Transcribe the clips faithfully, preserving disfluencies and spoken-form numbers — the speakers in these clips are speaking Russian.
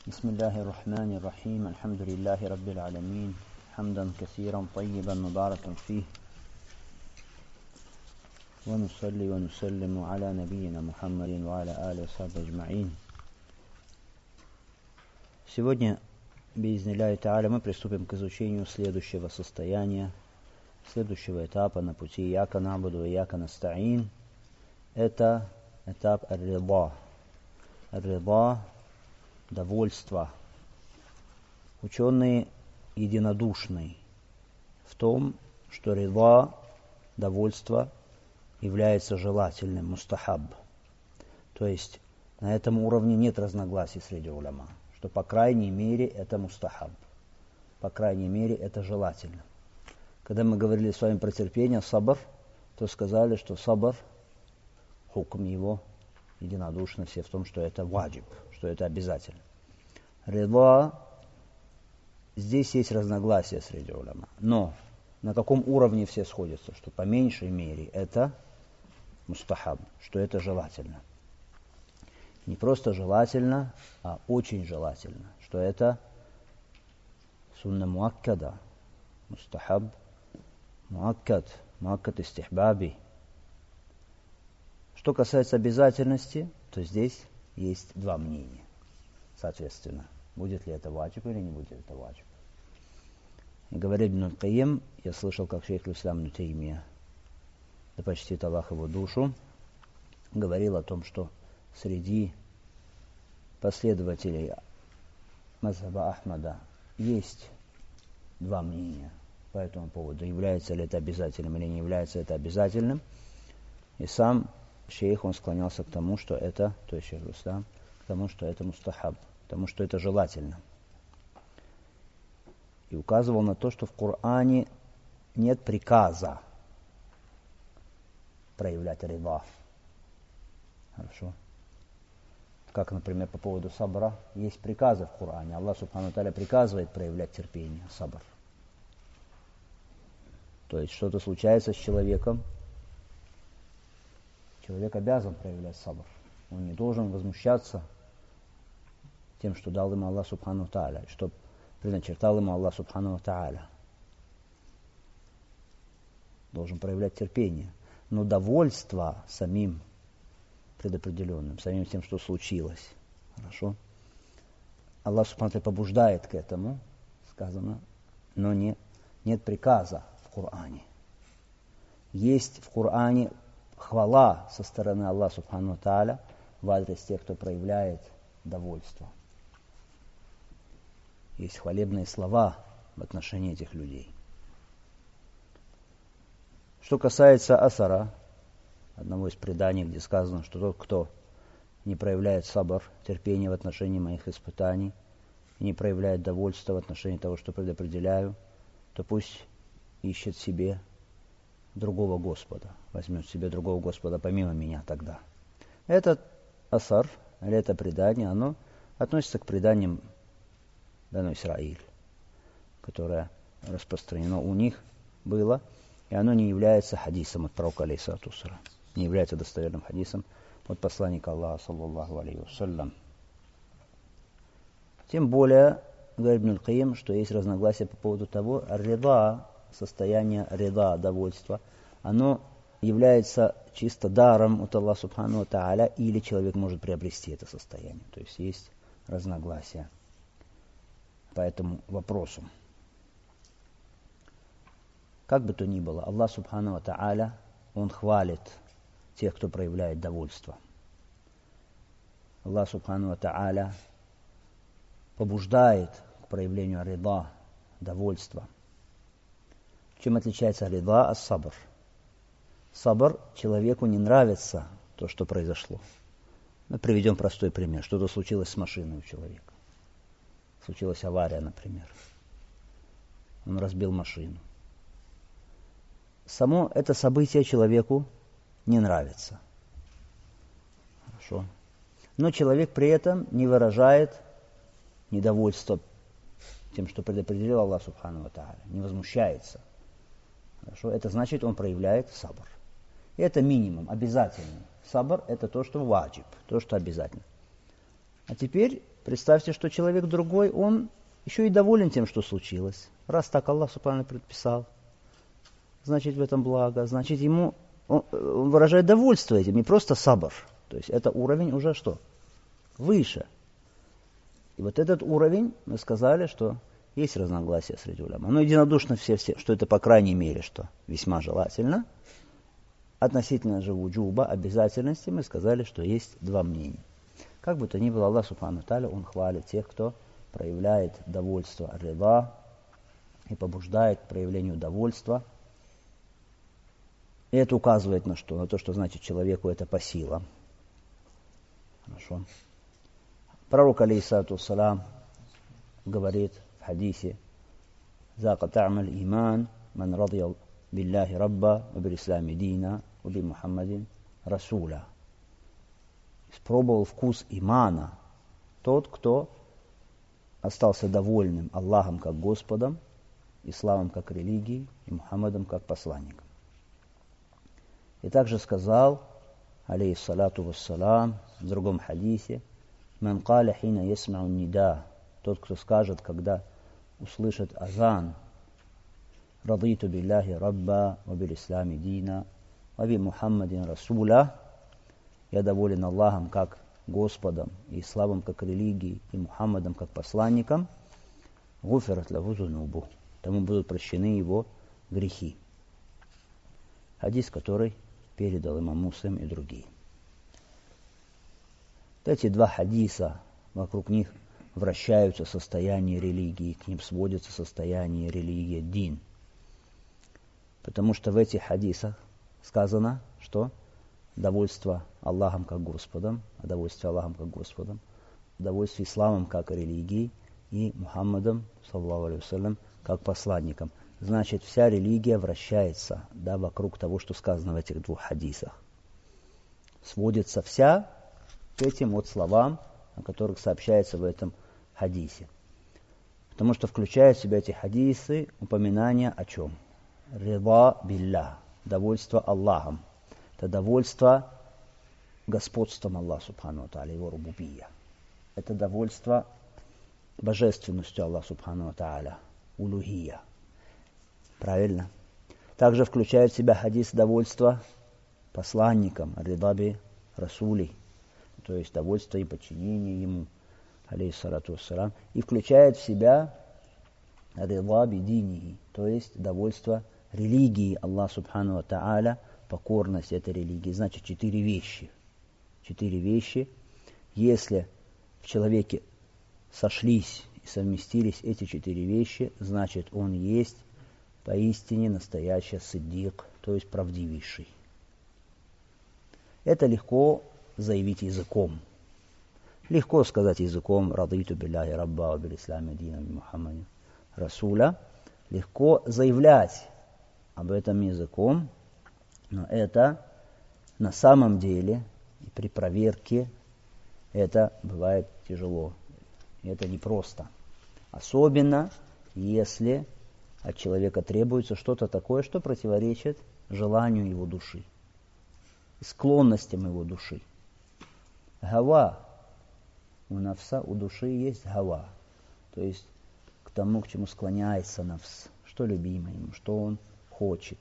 بسم الله الرحمن الرحيم الحمد لله رب العالمين حمدا كثيرا طيبا مباركا فيه ونصلي ونسلم على نبينا محمد وعلى آله وصحبه أجمعين. Сегодня, биизнилляхи тааля, мы приступим к изучению следующего состояния, следующего этапа на пути Ияка набуду ва Ияка настаин. Это этап ар-рида. Ар-рида – довольство. Ученые единодушны в том, что рида, довольство, является желательным, мустахаб. То есть на этом уровне нет разногласий среди уляма, что по крайней мере это мустахаб, по крайней мере это желательно. Когда мы говорили с вами про терпение, сабр, то сказали, что сабр, хукм его, единодушно все в том, что это ваджиб, что это обязательно. Рида, здесь есть разногласия среди уляма, но на каком уровне все сходятся, что по меньшей мере это мустахаб, что это желательно. Не просто желательно, а очень желательно, что это сунна муаккада, мустахаб, муаккад, муаккад истихбаби. Что касается обязательности, то здесь есть два мнения. Соответственно, будет ли это ваджиб или не будет это ваджиб. И говорит Ибн аль-Кайим, я слышал, как шейх аль-Ислам ибн Таймия, да почтит Аллах его душу, говорил о том, что среди последователей мазхаба Ахмада есть два мнения по этому поводу, является ли это обязательным или не является это обязательным. И сам шейх, он склонялся к тому, что это, то есть шейх аль-Ислам, к тому, что это мустахаб, к тому, что это желательно. И указывал на то, что в Коране нет приказа проявлять рида. Хорошо. Как, например, по поводу сабра, есть приказы в Коране. Аллах субхану тааля приказывает проявлять терпение, сабр. То есть что-то случается с человеком, человек обязан проявлять сабр. Он не должен возмущаться тем, что дал ему Аллах субхану тааля, что предначертал ему Аллах субхану тааля. Должен проявлять терпение. Но довольство самим предопределенным, самим тем, что случилось. Хорошо? Аллах субхану тааля побуждает к этому, сказано, но не, нет приказа в Коране. Есть в Коране хвала со стороны Аллаха субхану тааля в адрес тех, кто проявляет довольство. Есть хвалебные слова в отношении этих людей. Что касается асара, одного из преданий, где сказано, что тот, кто не проявляет сабр, терпение в отношении моих испытаний, и не проявляет довольство в отношении того, что предопределяю, то пусть ищет себе другого Господа, возьмет себе другого Господа помимо меня тогда. Этот асар, или это предание, оно относится к преданиям Бану Исраиль, которое распространено у них было, и оно не является хадисом от пророка алейхиссалату вассалям, не является достоверным хадисом от посланника Аллаха саллаллаху алейхи вассалям. Тем более, говорит Ибн аль-Кайим, что есть разногласия по поводу того, рида, состояние рида, довольства, оно является чисто даром от Аллаха субхану тааля, или человек может приобрести это состояние. То есть есть разногласия по этому вопросу. Как бы то ни было, Аллах субхану тааля, Он хвалит тех, кто проявляет довольство. Аллах субхану тааля побуждает к проявлению рида, довольства. Чем отличается рида от сабр? Сабр, человеку не нравится то, что произошло. Мы приведем простой пример. Что-то случилось с машиной у человека. Случилась авария, например. Он разбил машину. Само это событие человеку не нравится. Хорошо. Но человек при этом не выражает недовольства тем, что предопределил Аллах субхану ва тааля, не возмущается. Хорошо. Это значит, он проявляет сабр. И это минимум, обязательный. Сабр – это то, что ваджиб, то, что обязательно. А теперь Представьте, что человек другой, он еще и доволен тем, что случилось. Раз так Аллах Субхану предписал, значит в этом благо, значит ему, он, он выражает довольство этим, не просто сабр. То есть это уровень уже что? Выше. И вот этот уровень, мы сказали, что есть разногласия среди уляма. Но единодушно все, все, что это по крайней мере, что весьма желательно. Относительно же вуджуба, обязательности, мы сказали, что есть два мнения. Как бы то ни было, Аллах Субхану Тааля, Он хвалит тех, кто проявляет довольство рида и побуждает к проявлению довольства. И это указывает на что? На то, что значит человеку это по силам. Хорошо. Пророк, алейхиссалату вассалам, говорит в хадисе: «Зака та'маль иман, ман радия билляхи рабба, ва бил ислами дина, ва би Мухаммадин расуля». Испробовал вкус имана тот, кто остался довольным Аллахом как Господом, исламом как религией и Мухаммадом как посланником. И также сказал, алейхиссалату вассалам, в другом хадисе: «Ман каля хина ясмау нида», тот, кто скажет, когда услышит азан: «Радиту билляхи рабба, ва бил ислами дина, ва би Мухаммадин расуля», я доволен Аллахом как Господом, и исламом как религией, и Мухаммадом как посланником, гуфират лаху зунубу, тому будут прощены его грехи. Хадис, который передал имам Муслим и другие. Эти два хадиса, вокруг них вращаются состояние религии, к ним сводится состояние религии дин. Потому что в этих хадисах сказано, что довольство Аллахом как Господом, а довольство Аллахом как Господом, довольство исламом как религией и Мухаммадом, саллаллаху алейхи вассалям, как посланником. Значит, вся религия вращается, да, вокруг того, что сказано в этих двух хадисах. Сводится вся к этим вот словам, о которых сообщается в этом хадисе. Потому что включает в себя эти хадисы упоминания о чем? Рида билля, довольство Аллахом. Это довольство господством Аллаха Субхану ва Тааля, его рубубия. Это довольство божественностью Аллаха Субхану ва Тааля, улухия. Правильно? Также включает в себя хадис довольства посланником, ридаби расули, то есть довольство и подчинение ему, алейхиссалату вассалам, и включает в себя ридаби динихи, то есть довольство религии Аллаха Субхану ва Тааля, покорность этой религии. Значит, четыре вещи. Четыре вещи. Если в человеке сошлись и совместились эти четыре вещи, значит, он есть поистине настоящий сиддик, то есть правдивейший. Это легко заявить языком. Легко сказать языком «Радиту билляхи рабба, ва бил ислами дина, би Мухаммадин расуля». Легко заявлять об этом языком, но это на самом деле, и при проверке, это бывает тяжело. И это непросто. Особенно, если от человека требуется что-то такое, что противоречит желанию его души, склонностям его души. Гава. У нафса, у души есть гава. То есть к тому, к чему склоняется нафс, что любимо ему, что он хочет.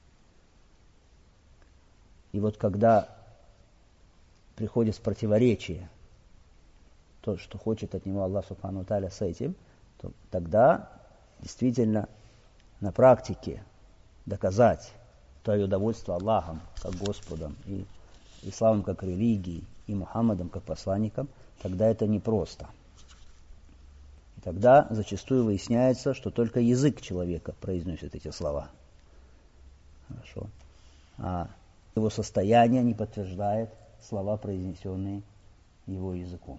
И вот когда приходит в противоречие то, что хочет от него Аллах Субхану ва Тааля с этим, то тогда действительно на практике доказать твое довольство Аллахом как Господом и исламом как религией и Мухаммадом как посланником, тогда это непросто. И тогда зачастую выясняется, что только язык человека произносит эти слова. Хорошо. А его состояние не подтверждает слова, произнесенные его языком.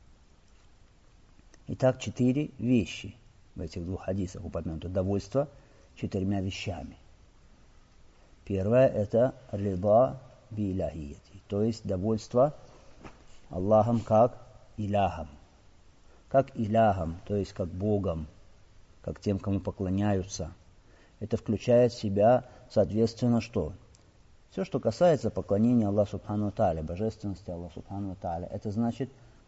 Итак, четыре вещи в этих двух хадисах упомянуто. Довольство четырьмя вещами. Первое – это рида би илахияти, то есть довольство Аллахом как иляхом. Как иляхом, то есть как Богом, как тем, кому поклоняются. Это включает в себя, соответственно, что? Все, что касается поклонения Аллаху Субхану ва Тааля, божественности Аллаха Субхану ва Тааля, это значит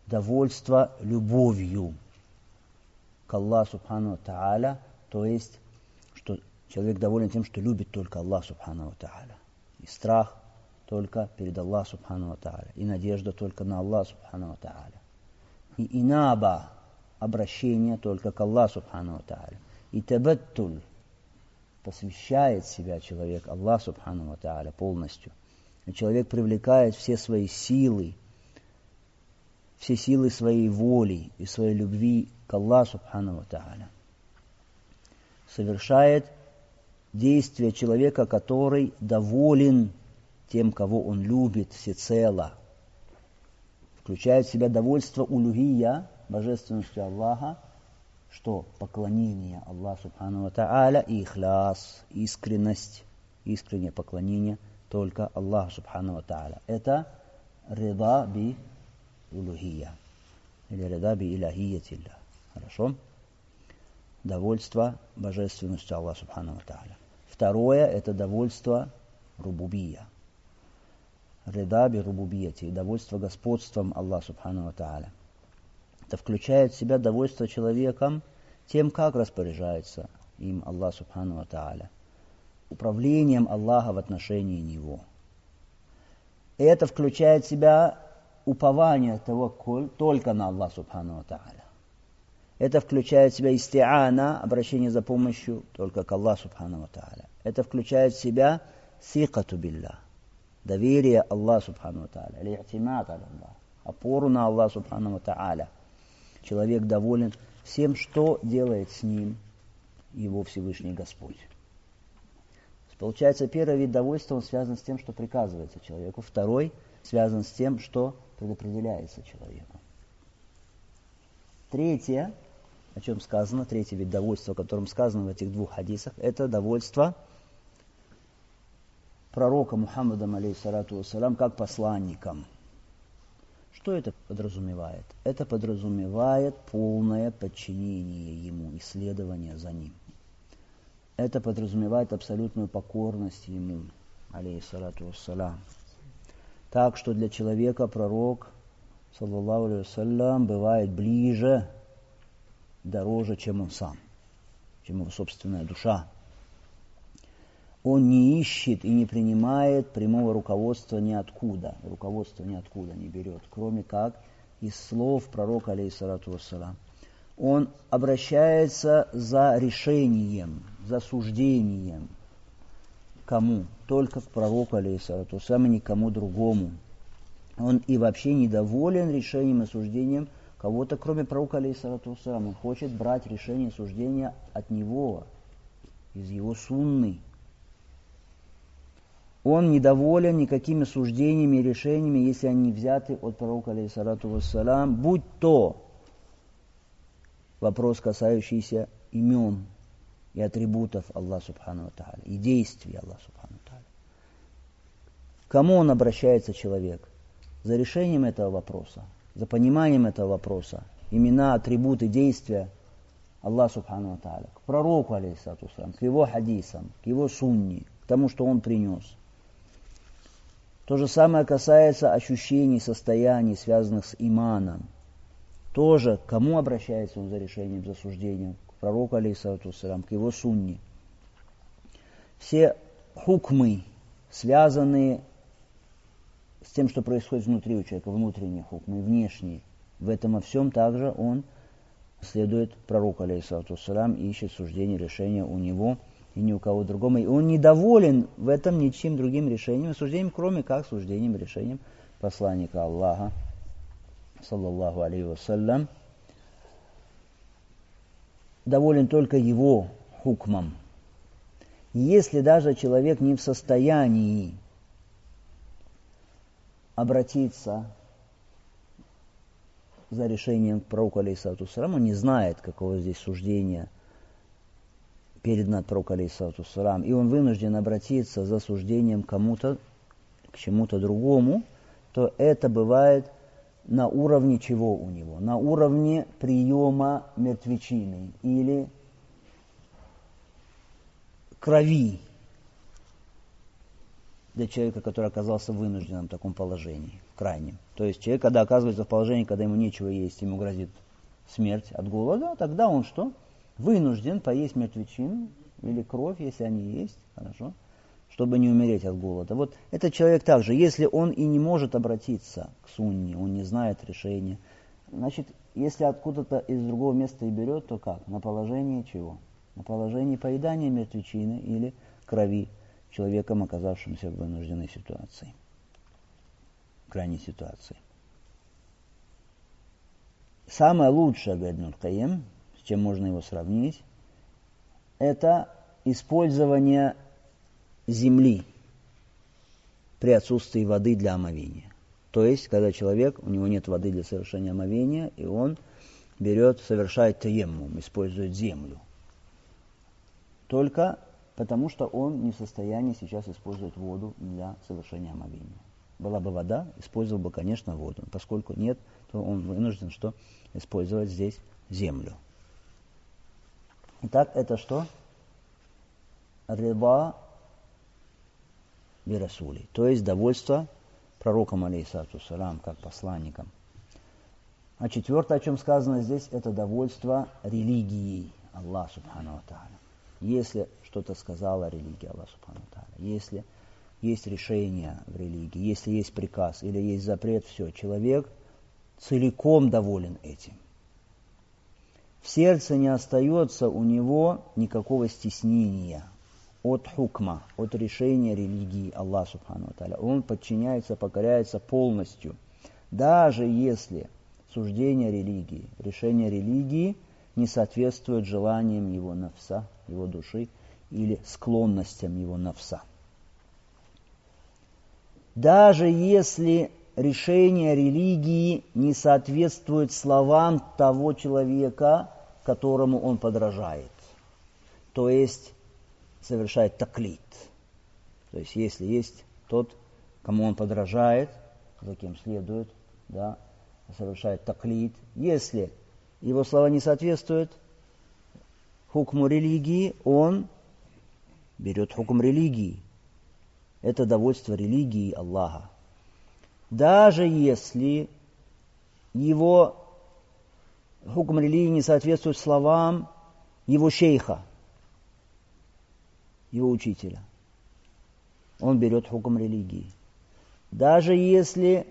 довольство любовью к Аллаху Субхану Тааля, то есть, что человек доволен тем, что любит только Аллах Субхану Тааля. И страх только перед Аллахом Субхану Тааля, и надежда только на Аллаха Субхану Тааля. И инаба, обращение только к Аллаху Субхану Тааля. И табаттуль, посвящает себя человек Аллаху Субхану Тааля полностью. И человек привлекает все свои силы, все силы своей воли и своей любви к Аллаху Субхану Тааля. Совершает действие человека, который доволен тем, кого он любит всецело. Включает в себя довольство улюхия, божественностью Аллаха, что поклонение Аллаху Субхану Тааля и ихляс, искренность, искреннее поклонение только Аллаху Субхану Тааля. Это рида би улюхия, или рида би илахиятилля. Хорошо? Довольство божественностью Аллаха Субхану Тааля. Второе – это довольство рубубия. Рида би рубубияти, довольство господством Аллаха Субхану Тааля. Это включает в себя довольство человеком тем, как распоряжается им Аллах Субхану Тааля, управлением Аллаха в отношении него. Это включает в себя упование таваккуль только на Аллаха Субхану Тааля. Это включает в себя истиана, обращение за помощью только к Аллаху Субхану Тааля. Это включает в себя сикату билля, доверие Аллаху Субхану Тааля, или и'тимад аля Аллах, опору на Аллаха Субхану Тааля. Человек доволен всем, что делает с ним его Всевышний Господь. Получается, первый вид довольства, он связан с тем, что приказывается человеку. Второй связан с тем, что предопределяется человеку. Третье, о чем сказано, третий вид довольства, о котором сказано в этих двух хадисах, это довольство пророка Мухаммадом, алейхиссалату вассалям, как посланником. Что это подразумевает? Это подразумевает полное подчинение ему, исследование за ним. Это подразумевает абсолютную покорность ему, алейхиссалату вассалям. Так что для человека пророк, саллаллаху алейхи вассалям, бывает ближе, дороже, чем он сам, чем его собственная душа. Он не ищет и не принимает прямого руководства ниоткуда. Руководство ниоткуда не берет, кроме как из слов пророка, алейхиссалату вассалям. Он обращается за решением, за суждением. Кому? Только к пророку, алейхиссалату вассалям, и никому другому. Он и вообще недоволен решением и суждением кого-то, кроме пророка, алейхиссалату вассалям. Он хочет брать решение и суждение от него, из его сунны. Он недоволен никакими суждениями и решениями, если они взяты от пророка, алейхиссалату вассалям, будь то вопрос, касающийся имен и атрибутов Аллаха Субхану Тааля, и действий Аллаха Субхану Тааля. К кому он обращается, человек? За решением этого вопроса, за пониманием этого вопроса, имена, атрибуты, действия Аллаха Субхану Тааля, к пророку, алейхиссалату вассалям, к его хадисам, к его сунне, к тому, что он принес. То же самое касается ощущений, состояний, связанных с иманом. Тоже к кому обращается он за решением, за суждением? К пророку, алейхиссалату вассалям, к его сунне. Все хукмы, связанные с тем, что происходит внутри у человека, внутренние хукмы, внешние, в этом во всем также он следует пророку, алейхиссалату вассалям, и ищет суждение, решения у него и ни у кого другого. И он недоволен в этом ничем другим решением и суждением, кроме как суждением, решением посланника Аллаха, саллаллаху алейхи вассалям. Доволен только его хукмом. Если даже человек не в состоянии обратиться за решением к пророку, алейхиссалату вассалям, он не знает, какого здесь суждения передано от пророка, алейхиссалату вассалям, и он вынужден обратиться за суждением кому-то, к чему-то другому, то это бывает на уровне чего у него? На уровне приема мертвечины или крови для человека, который оказался вынужденным в таком положении. крайнем. То есть человек, когда оказывается в положении, когда ему нечего есть, ему грозит смерть от голода, тогда он что? Вынужден поесть мертвечину или кровь, если они есть, хорошо, чтобы не умереть от голода. Вот этот человек также, если он и не может обратиться к сунне, он не знает решения, значит, если откуда-то из другого места и берет, то как? На положении чего? На положении поедания мертвечины или крови человеком, оказавшимся в вынужденной ситуации, крайней ситуации. Самое лучшее, говорит Ибн аль-Кайим, с чем можно его сравнить, это использование земли при отсутствии воды для омовения. То есть, когда человек, у него нет воды для совершения омовения, и он берет, совершает таеммум, использует землю. Только потому, что он не в состоянии сейчас использовать воду для совершения омовения. Была бы вода, использовал бы, конечно, воду. Поскольку нет, то он вынужден что? Использовать здесь землю. Итак, это что? Риба бирасули, то есть довольство пророком алейхиссалату вассалям как посланником. А четвертое, о чем сказано здесь, это довольство религией Аллаха субхану ва тааля. Если что-то сказала религия Аллаха субхану ва тааля, если есть решение в религии, если есть приказ или есть запрет, все, человек целиком доволен этим. В сердце не остается у него никакого стеснения от хукма, от решения религии Аллаха субхану ва тааля. Он подчиняется, покоряется полностью. Даже если суждение религии, решение религии не соответствует желаниям его нафса, его души или склонностям его нафса. Даже если решение религии не соответствует словам того человека, которому он подражает, то есть совершает таклид. То есть если есть тот, кому он подражает, за кем следует, да, совершает таклид. Если его слова не соответствуют хукму религии, он берет хукм религии. Это довольство религии Аллаха. Даже если его хукм религии не соответствует словам его шейха, его учителя, он берет хукм религии. Даже если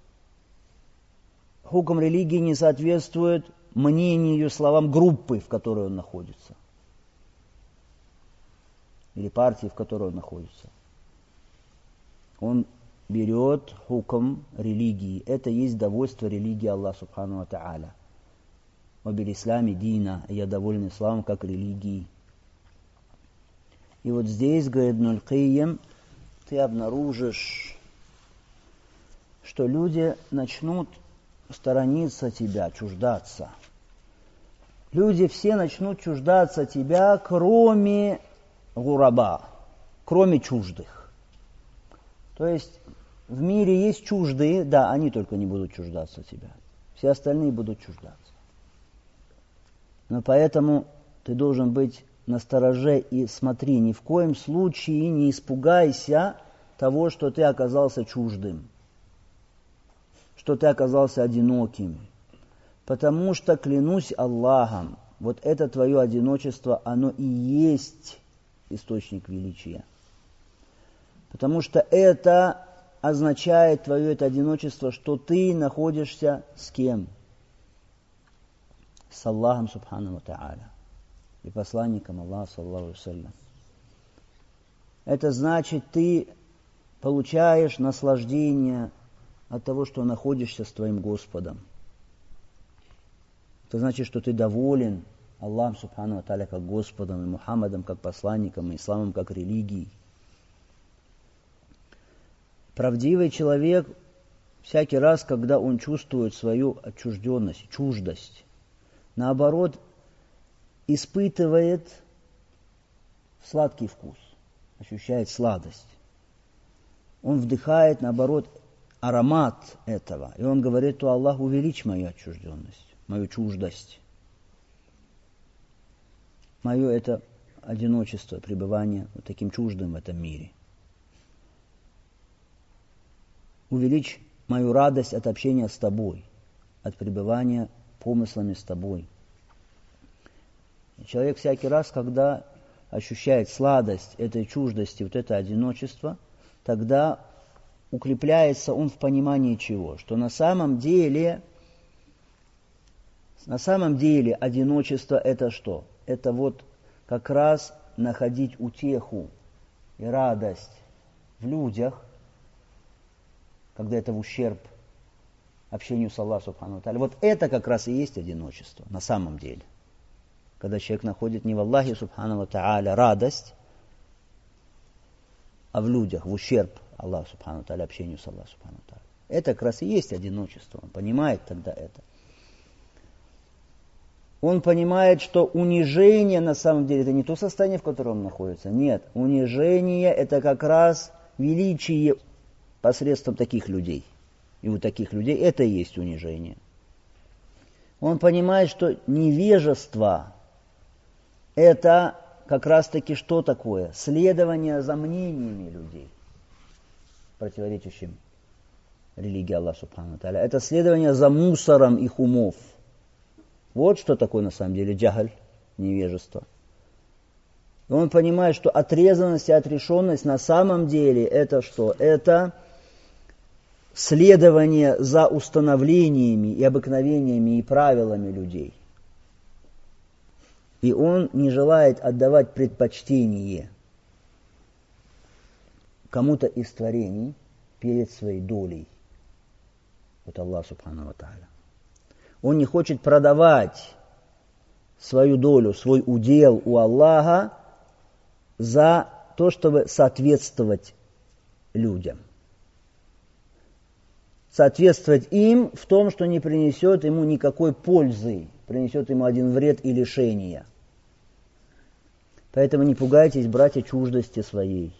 хукм религии не соответствует мнению, словам группы, в которой он находится, или партии, в которой он находится, он берет хукм религии. Это есть довольство религии Аллаха субхану ва тааля. Вабил исламе дина, я доволен исламом как религией. И вот здесь, говорит Ибн аль-Кайим, ты обнаружишь, что люди начнут сторониться тебя, чуждаться. Люди все начнут чуждаться тебя, кроме гураба, кроме чуждых. То есть в мире есть чуждые, да, они только не будут чуждаться тебя. Все остальные будут чуждаться. Но поэтому ты должен быть настороже и смотри, ни в коем случае не испугайся того, что ты оказался чуждым, что ты оказался одиноким. Потому что, клянусь Аллахом, вот это твое одиночество, оно и есть источник величия. Потому что это означает, твое это одиночество, что ты находишься с кем? С Аллахом субхану ва тааля и посланником Аллаха саллаллаху алейхи ва саллям. Это значит, ты получаешь наслаждение от того, что находишься с твоим Господом. Это значит, что ты доволен Аллахом субхану ва тааля как Господом, и Мухаммадом как посланником, и исламом как религией. Правдивый человек всякий раз, когда он чувствует свою отчужденность, чуждость, наоборот, испытывает сладкий вкус, ощущает сладость. Он вдыхает, наоборот, аромат этого. И он говорит, то Аллах, увеличь мою отчужденность, мою чуждость. Мое это одиночество, пребывание вот таким чуждым в этом мире. Увеличь мою радость от общения с тобой, от пребывания помыслами с тобой. И человек всякий раз, когда ощущает сладость этой чуждости, вот это одиночество, тогда укрепляется он в понимании чего? Что на самом деле, на самом деле одиночество это что? Это вот как раз находить утеху и радость в людях, когда это в ущерб общению с Аллахом Субхану ва Тааля. Вот это как раз и есть одиночество на самом деле. Когда человек находит не в Аллахе Субхану ва Тааля радость, а в людях, в ущерб Аллаху Субхану ва Тааля, общению с Аллахом Субхану ва Тааля. Это как раз и есть одиночество. Он понимает тогда это. Он понимает, что унижение на самом деле это не то состояние, в котором он находится. Нет, унижение это как раз величие посредством таких людей. И у таких людей это и есть унижение. Он понимает, что невежество это как раз таки что такое? Следование за мнениями людей, противоречащим религии Аллаха Субхану ва Тааля. Это следование за мусором их умов. Вот что такое на самом деле джахаль, невежество. И он понимает, что отрезанность и отрешенность на самом деле это что? Это следование за установлениями и обыкновениями и правилами людей. И он не желает отдавать предпочтение кому-то из творений перед своей долей. Вот Аллах Субхану ва Тааля. Он не хочет продавать свою долю, свой удел у Аллаха за то, чтобы соответствовать людям. Соответствовать им в том, что не принесет ему никакой пользы, принесет ему один вред и лишение. Поэтому не пугайтесь, братья, чуждости своей.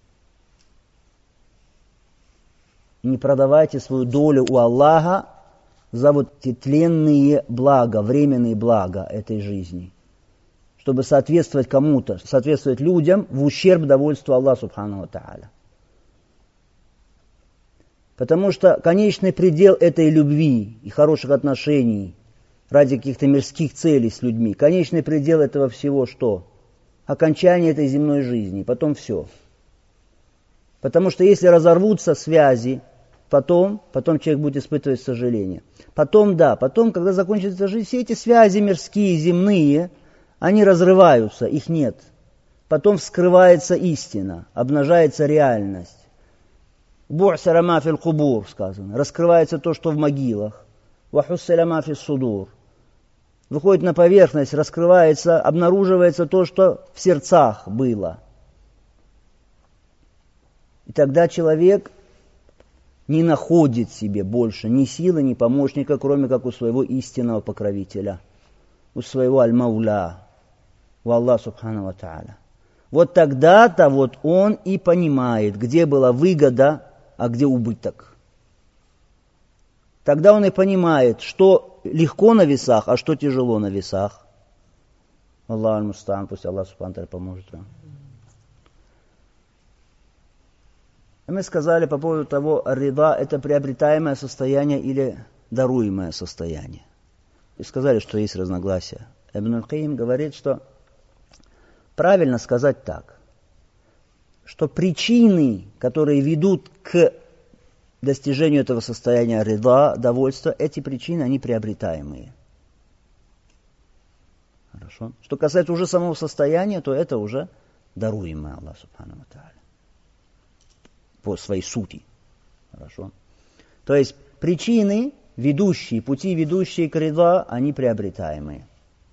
Не продавайте свою долю у Аллаха за вот эти тленные блага, временные блага этой жизни, чтобы соответствовать кому-то, соответствовать людям в ущерб довольству Аллаха Субхану ва Тааля. Потому что конечный предел этой любви и хороших отношений ради каких-то мирских целей с людьми, конечный предел этого всего что? Окончание этой земной жизни, потом все. Потому что если разорвутся связи, Потом, потом человек будет испытывать сожаление. Потом, да, потом, когда закончится жизнь, все эти связи мирские, земные, они разрываются, их нет. Потом вскрывается истина, обнажается реальность. Бу'сара ма фил кубур, сказано. Раскрывается то, что в могилах. Вахуссаля ма фис судур. Выходит на поверхность, раскрывается, обнаруживается то, что в сердцах было. И тогда человек не находит себе больше ни силы, ни помощника, кроме как у своего истинного покровителя, у своего аль-Мауля, у Аллаха Субхану ва Тааля. Вот тогда-то вот он и понимает, где была выгода, а где убыток. Тогда он и понимает, что легко на весах, а что тяжело на весах. Аллах аль-Мустаан, пусть Аллах Субхану ва Тааля поможет вам. Мы сказали по поводу того, рида – это приобретаемое состояние или даруемое состояние. И сказали, что есть разногласия. Ибн аль-Каим говорит, что правильно сказать так, что причины, которые ведут к достижению этого состояния рида, довольства, эти причины, они приобретаемые. Хорошо. Что касается уже самого состояния, то это уже даруемое Аллах Субхану ва Тааля. По своей сути. Хорошо. То есть причины, ведущие, пути, ведущие к рида, они приобретаемые.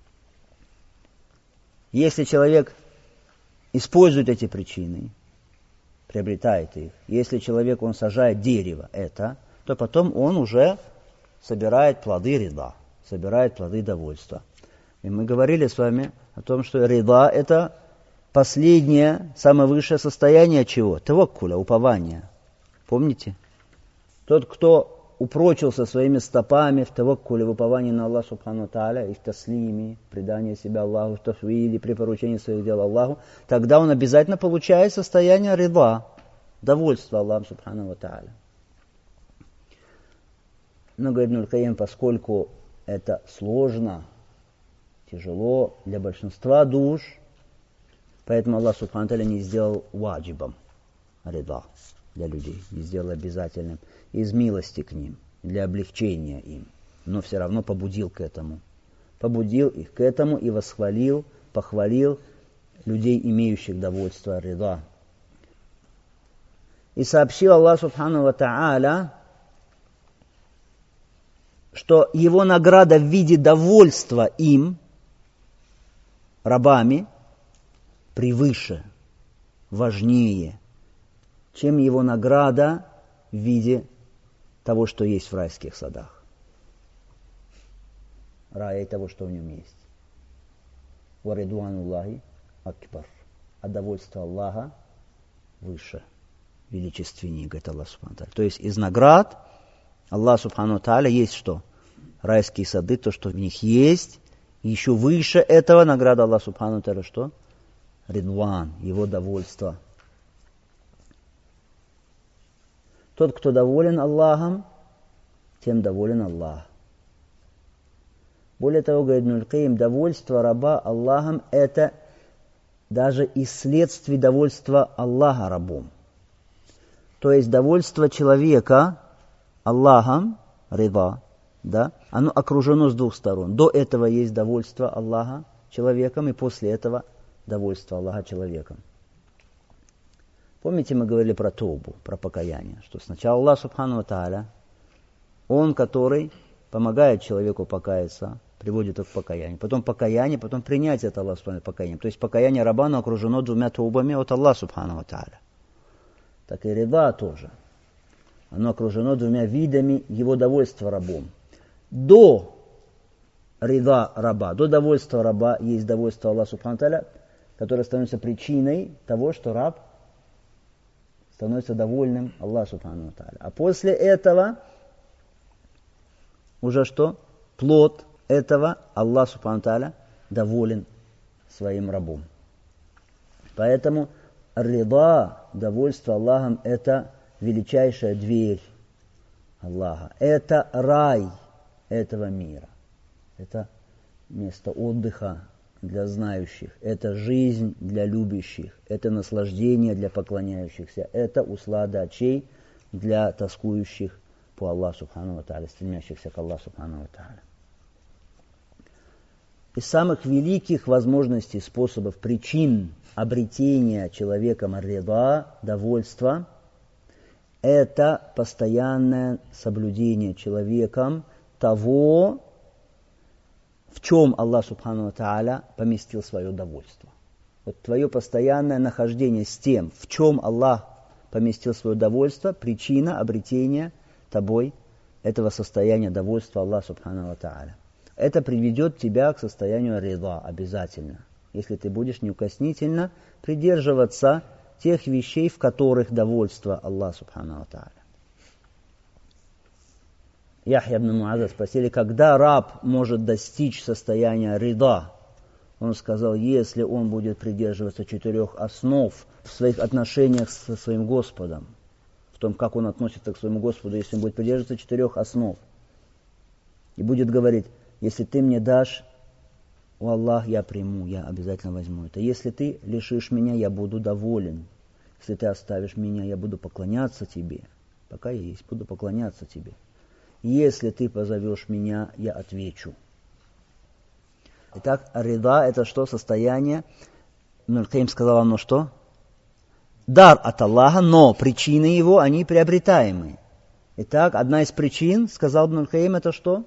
Если человек использует эти причины, приобретает их, если человек, он сажает дерево, это, то потом он уже собирает плоды рида, собирает плоды довольства. И мы говорили с вами о том, что рида – это последнее, самое высшее состояние чего? Таваккуля, упования. Помните? Тот, кто упрочился своими стопами в таваккуле, в уповании на Аллаха Субхану ва Тааля, и в таслиме, предании себя Аллаху, в тафвиде, при поручении своих дел Аллаху, тогда он обязательно получает состояние рида, довольства Аллаху Субхану ва Тааля. Но, говорит Ибн аль-Кайим, поскольку это сложно, тяжело для большинства душ, поэтому Аллах Субхану ва Тааля не сделал ваджибом рида для людей, не сделал обязательным из милости к ним, для облегчения им, но все равно побудил к этому. Побудил их к этому и восхвалил, похвалил людей, имеющих довольство рида. И сообщил Аллах Субхану ва Тааля, что его награда в виде довольства им, рабами, превыше, важнее, чем его награда в виде того, что есть в райских садах. Рая и того, что в нем есть. Ва ридвануллахи акбар. А довольство Аллаха выше, величественнее, говорит Аллах Субхану ва Тааля. То есть из наград Аллах Субхану ва Тааля есть что? Райские сады, то, что в них есть. И еще выше этого награда Аллах Субхану ва Тааля что? Ридван, его довольство. Тот, кто доволен Аллахом, тем доволен Аллах. Более того, говорит Ибн аль-Кайим, довольство раба Аллахом – это даже и следствие довольства Аллаха рабом. То есть довольство человека Аллахом, рида, да, оно окружено с двух сторон. До этого есть довольство Аллаха человеком, и после этого довольство Аллаха человеком. Помните, мы говорили про тоубу, про покаяние, что сначала Аллах Субхану ва Тааля, Он, который помогает человеку покаяться, приводит его к покаянию. Потом покаяние, потом принятие от Аллаха Субхану ва Тааля покаянием. То есть покаяние раба, оно окружено двумя тоубами от Аллаха Субхану ва Тааля. Так и рида тоже. Оно окружено двумя видами его довольства рабом. До рида раба, до довольства раба есть довольство Аллаха Субхану ва Тааля, которое становится причиной того, что раб становится довольным Аллаху Субхану ва Тааля. А после этого уже что? Плод этого Аллах Субхану ва Тааля доволен своим рабом. Поэтому рида, довольство Аллахом, это величайшая дверь Аллаха. Это рай этого мира. Это место отдыха для знающих. Это жизнь для любящих. Это наслаждение для поклоняющихся. Это услада очей для тоскующих по Аллаху Субхану ва Тааля, стремящихся к Аллаху Субхану ва Тааля. Из самых великих возможностей, способов, причин обретения человеком рида, довольства, это постоянное соблюдение человеком того, в чем Аллах Субхану ва Тааля поместил свое довольство. Вот твое постоянное нахождение с тем, в чем Аллах поместил свое довольство, причина обретения тобой этого состояния довольства Аллаха Субхану ва Тааля. Это приведет тебя к состоянию рида обязательно, если ты будешь неукоснительно придерживаться тех вещей, в которых довольство Аллаха Субхану ва Тааля. Яхья ибн Муаза спросили, когда раб может достичь состояния рида. Он сказал, если он будет придерживаться четырех основ в своих отношениях со своим Господом, в том, как он относится к своему Господу, если он будет придерживаться четырех основ. И будет говорить, если ты мне дашь, о Аллах, я приму, я обязательно возьму это. Если ты лишишь меня, я буду доволен. Если ты оставишь меня, я буду поклоняться тебе. Пока я есть, буду поклоняться тебе. Если ты позовешь меня, я отвечу. Итак, рида это что? Состояние. Ибн аль-Кайим сказал, оно что? Дар от Аллаха, но причины его, они приобретаемые. Итак, одна из причин, сказал Ибн аль-Кайим, это что?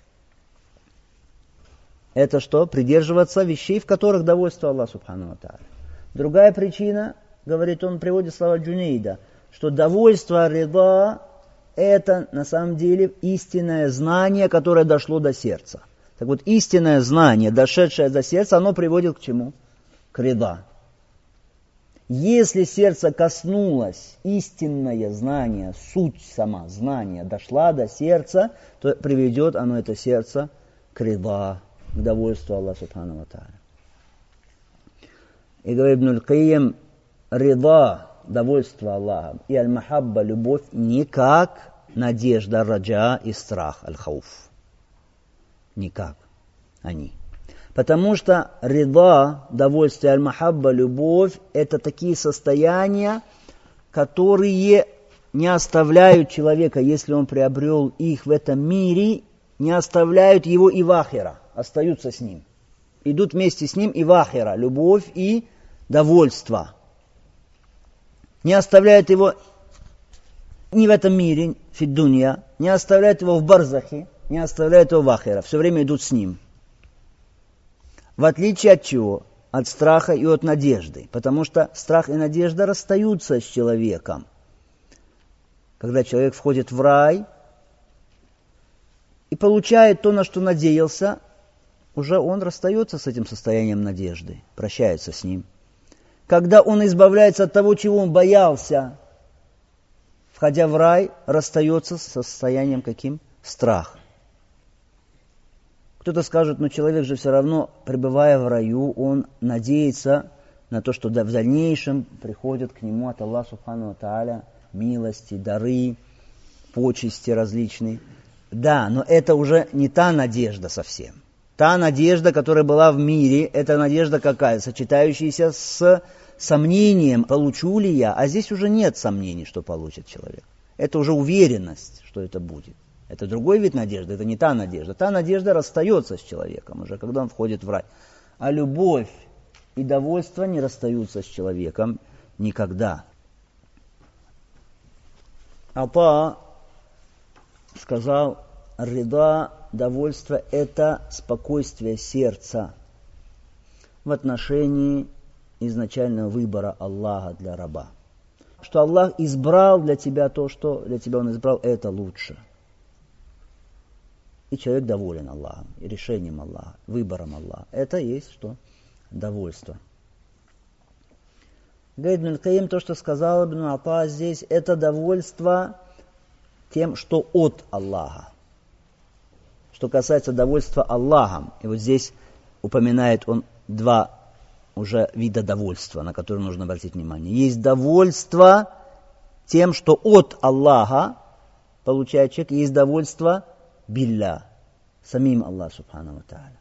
Это что? Придерживаться вещей, в которых довольство Аллаха Субхану ва Тааля. Другая причина, говорит он, приводит слова Джунейда, что довольство рида это на самом деле истинное знание, которое дошло до сердца. Так вот, истинное знание, дошедшее до сердца, оно приводит к чему? К рида. Если сердце коснулось истинное знание, суть сама знания дошла до сердца, то приведет оно это сердце к рида, к довольству Аллаха Субхану ва Тааля. И говорит Ибн аль-Кайим, рида, довольство Аллахом, и аль-махабба, любовь, никак надежда, раджа и страх, аль-хауф. Никак они. Потому что рида, довольствие, аль-махабба, любовь, это такие состояния, которые не оставляют человека, если он приобрел их в этом мире, не оставляют его и в ахира, остаются с ним. Идут вместе с ним и в ахира, любовь и довольство. Не оставляют его ни в этом мире, фиддунья, не оставляют его в барзахе, не оставляют его в ахира, все время идут с ним. В отличие от чего? От страха и от надежды. Потому что страх и надежда расстаются с человеком. Когда человек входит в рай и получает то, на что надеялся, уже он расстается с этим состоянием надежды, прощается с ним. Когда он избавляется от того, чего он боялся, входя в рай, расстается с состоянием каким? Страх. Кто-то скажет, но человек же все равно, пребывая в раю, он надеется на то, что в дальнейшем приходят к нему от Аллаха Субхану ва Тааля милости, дары, почести различные. Да, но это уже не та надежда совсем. Та надежда, которая была в мире, это надежда какая? Сочетающаяся с сомнением, получу ли я. А здесь уже нет сомнений, что получит человек. Это уже уверенность, что это будет. Это другой вид надежды, это не та надежда. Та надежда расстается с человеком уже, когда он входит в рай. А любовь и довольство не расстаются с человеком никогда. Ата сказал, рида, довольство – это спокойствие сердца в отношении изначального выбора Аллаха для раба. Что Аллах избрал для тебя то, что для тебя Он избрал, это лучше. И человек доволен Аллахом, и решением Аллаха, выбором Аллаха. Это есть что? Довольство. Говорит Ибн аль-Каим, то, что сказал Ибн Ата здесь, это довольство тем, что от Аллаха. Что касается довольства Аллахом, и вот здесь упоминает он два уже вида довольства, на которые нужно обратить внимание. Есть довольство тем, что от Аллаха получает человек, и есть довольство билля, самим Аллаху Субхану ва Тааля.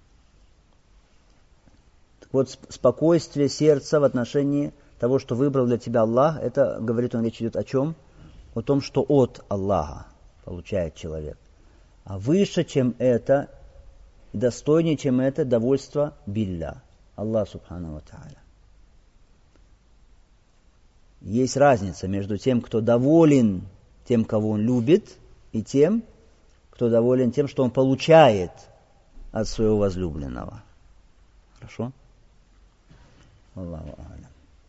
Так вот, спокойствие сердца в отношении того, что выбрал для тебя Аллах, это, говорит он, речь идет о чем? О том, что от Аллаха получает человек. А выше, чем это, и достойнее, чем это, довольство билля, Аллах Субхану ва Тааля. Есть разница между тем, кто доволен тем, кого он любит, и тем, кто доволен тем, что он получает от своего возлюбленного. Хорошо? Аллаху а'лям.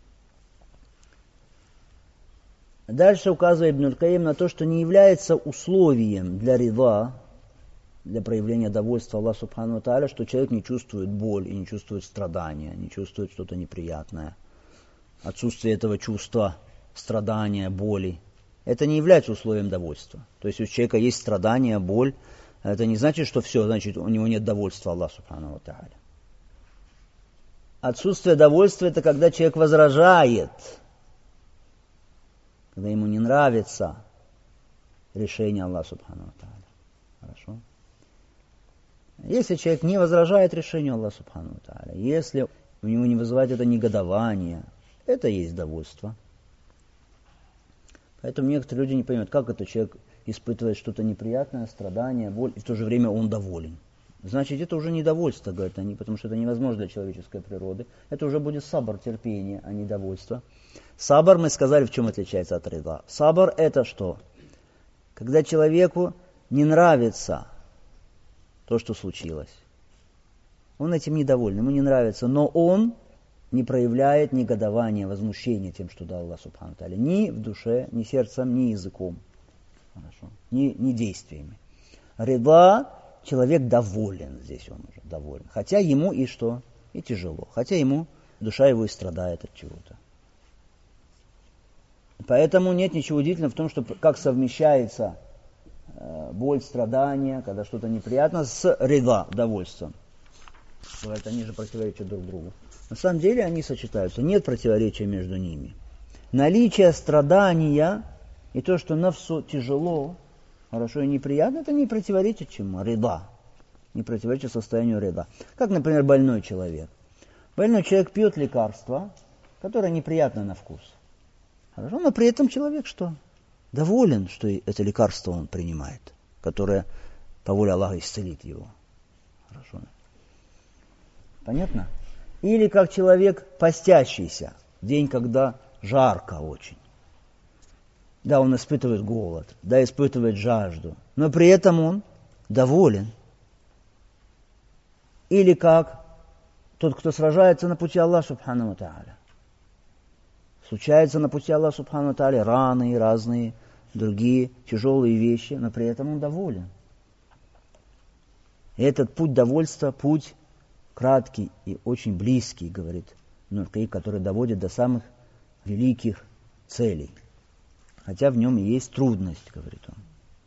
Дальше указывает Ибн аль-Каим на то, что не является условием для рида, для проявления довольства Аллаха Субхану ва Тааля, что человек не чувствует боль и не чувствует страдания, не чувствует что-то неприятное. Отсутствие этого чувства страдания, боли. Это не является условием довольства. То есть у человека есть страдания, боль. Это не значит, что все, значит, у него нет довольства Аллаха Субхану ва Тааля. Отсутствие довольства – это когда человек возражает, когда ему не нравится решение Аллаха Субхану ва Тааля. Хорошо? Если человек не возражает решению Аллаха Субхану ва Тааля, если у него не вызывает это негодование, это и есть довольство. Поэтому некоторые люди не понимают, как это человек испытывает что-то неприятное, страдание, боль, и в то же время он доволен. Значит, это уже недовольство, говорят они, потому что это невозможно для человеческой природы. Это уже будет сабр, терпение, а не довольство. Сабр, мы сказали, в чем отличается от рида. Сабр – это что? Когда человеку не нравится то, что случилось. Он этим недоволен, ему не нравится, но он не проявляет негодования, возмущения тем, что дал Аллах Субхану ва Тааля. Ни в душе, ни сердцем, ни языком. Хорошо. Ни, ни действиями. Рида, человек доволен, здесь он уже доволен. Хотя ему и что? И тяжело. Хотя ему, душа его и страдает от чего-то. Поэтому нет ничего удивительного в том, что как совмещается э, боль, страдания, когда что-то неприятно, с рида, довольством. Говорят, они же противоречат друг другу. На самом деле они сочетаются, нет противоречия между ними. Наличие страдания и то, что навсу тяжело, хорошо и неприятно, это не противоречит чему? Рида. Не противоречит состоянию рида. Как, например, больной человек. Больной человек пьет лекарство, которое неприятно на вкус. Хорошо, но при этом человек что? Доволен, что это лекарство он принимает, которое по воле Аллаха исцелит его. Хорошо. Понятно? Или как человек постящийся, день, когда жарко очень. Да, он испытывает голод, да, испытывает жажду, но при этом он доволен. Или как тот, кто сражается на пути Аллаха Субхану ва Тааля. Случаются на пути Аллаха Субхану ва Тааля раны и разные другие тяжелые вещи, но при этом он доволен. И этот путь довольства, путь краткий и очень близкий, говорит Ибн аль-Кайим, который доводит до самых великих целей. Хотя в нем и есть трудность, говорит он.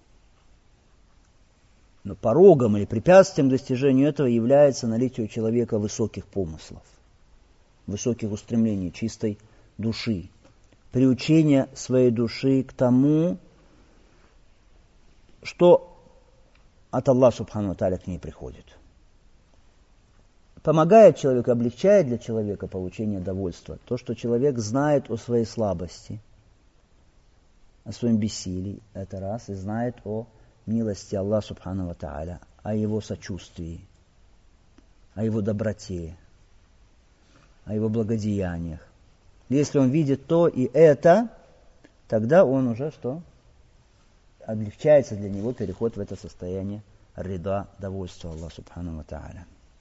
Но порогом или препятствием к достижению этого является наличие у человека высоких помыслов, высоких устремлений, чистой души, приучение своей души к тому, что от Аллаха Субхану ва Тааля к ней приходит. Помогает человеку, облегчает для человека получение довольства то, что человек знает о своей слабости, о своем бессилии, это раз, и знает о милости Аллаха Субхану ва Тааля, о его сочувствии, о его доброте, о его благодеяниях. Если он видит то и это, тогда он уже что? Облегчается для него переход в это состояние рида, довольства Аллаха Субхану ва Тааля.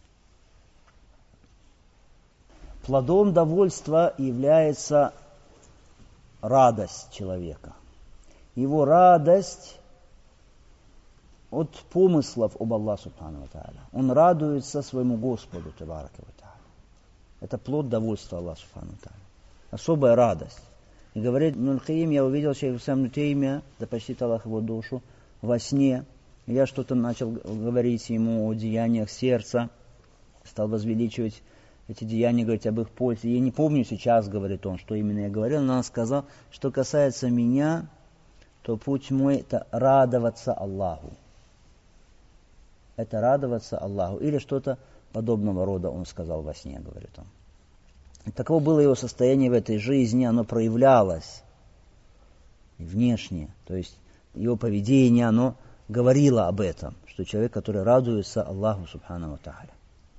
Плодом довольства является радость человека. Его радость от помыслов об Аллахе Субхану ва Тааля. Он радуется своему Господу Табарака ва Тааля. Это плод довольства Аллаха Субхану ва Тааля. Особая радость. И говорит Ибн аль-Кайим, я увидел шейх Ибн Теймия, да почтит Аллах его душу, во сне. Я что-то начал говорить ему о деяниях сердца, стал возвеличивать эти деяния, говорить об их пользе. Я не помню сейчас, говорит он, что именно я говорил, но он сказал, что касается меня, то путь мой это радоваться Аллаху. Это радоваться Аллаху. Или что-то подобного рода он сказал во сне, говорит он. И таково было его состояние в этой жизни, оно проявлялось внешне, то есть его поведение, оно говорило об этом, что человек, который радуется Аллаху Субхану ва Тааля.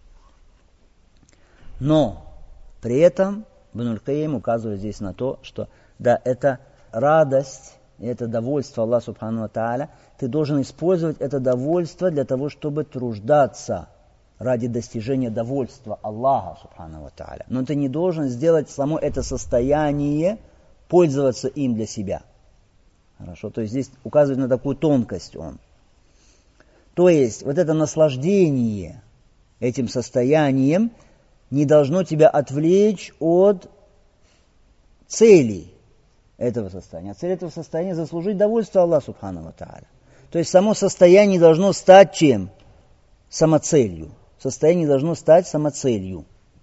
Но при этом Ибн аль-Кайим указывает здесь на то, что да, это радость, это довольство Аллаха Субхану ва Тааля, ты должен использовать это довольство для того, чтобы труждаться ради достижения довольства Аллаха Субхану ва Тааля. Но ты не должен сделать само это состояние, пользоваться им для себя. Хорошо, то есть здесь указывает на такую тонкость он. То есть вот это наслаждение этим состоянием не должно тебя отвлечь от цели этого состояния. А цель этого состояния заслужить довольство Аллаха Субхану ва Тааля. То есть само состояние должно стать чем? Самоцелью. Состояние должно стать самоцелью.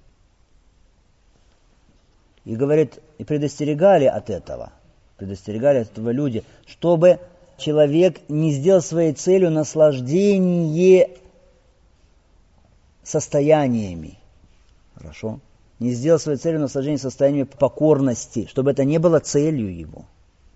И говорит, и предостерегали от этого, предостерегали от этого люди, чтобы человек не сделал своей целью наслаждение состояниями. Хорошо? Не сделал своей целью наслаждение состояниями покорности, чтобы это не было целью его.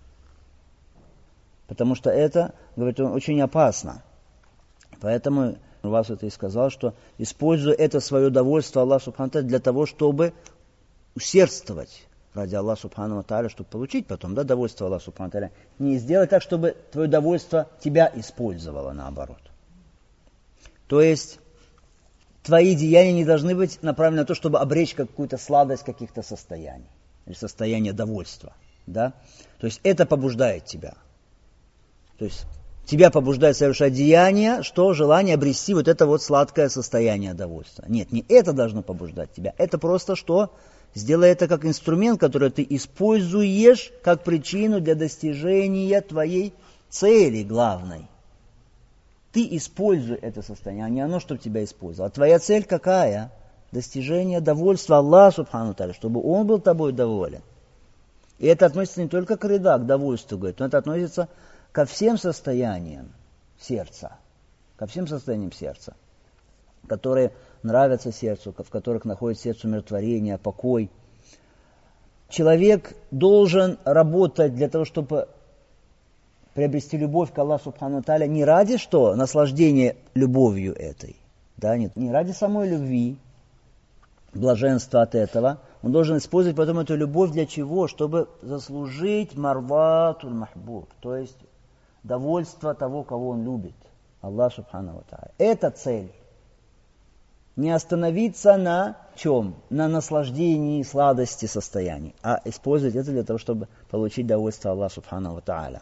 Потому что это, говорит он, очень опасно. Поэтому у вас это и сказал, что используя это свое довольство Аллаха Субхану Тааля для того, чтобы усердствовать ради Аллаха Субхану Тааля, чтобы получить потом да, довольство Аллаха Субхану Тааля. Не сделать так, чтобы твое довольство тебя использовало наоборот. То есть твои деяния не должны быть направлены на то, чтобы обречь какую-то сладость каких-то состояний. Или состояние довольства. Да? То есть это побуждает тебя. То есть тебя побуждает совершать деяния, что желание обрести вот это вот сладкое состояние довольства. Нет, не это должно побуждать тебя. Это просто что? Сделай это как инструмент, который ты используешь как причину для достижения твоей цели главной. Ты используй это состояние, а не оно, чтобы тебя использовало. А твоя цель какая? Достижение довольства Аллаха Субхану Тааля, чтобы Он был тобой доволен. И это относится не только к рида, к довольству, говорит, но это относится ко всем состояниям сердца, ко всем состояниям сердца, которые нравятся сердцу, в которых находится сердце умиротворение, покой. Человек должен работать для того, чтобы приобрести любовь к Аллаху Субхану ва Тааля не ради что? Наслаждения любовью этой. Да, нет, не ради самой любви, блаженства от этого. Он должен использовать потом эту любовь для чего? Чтобы заслужить марватуль махбуб, то есть довольство того, кого он любит. Аллах Субхану ва Тааля. Это цель. Не остановиться на чем? На наслаждении, сладости состояний, а использовать это для того, чтобы получить довольство Аллаха Субхану ва Тааля.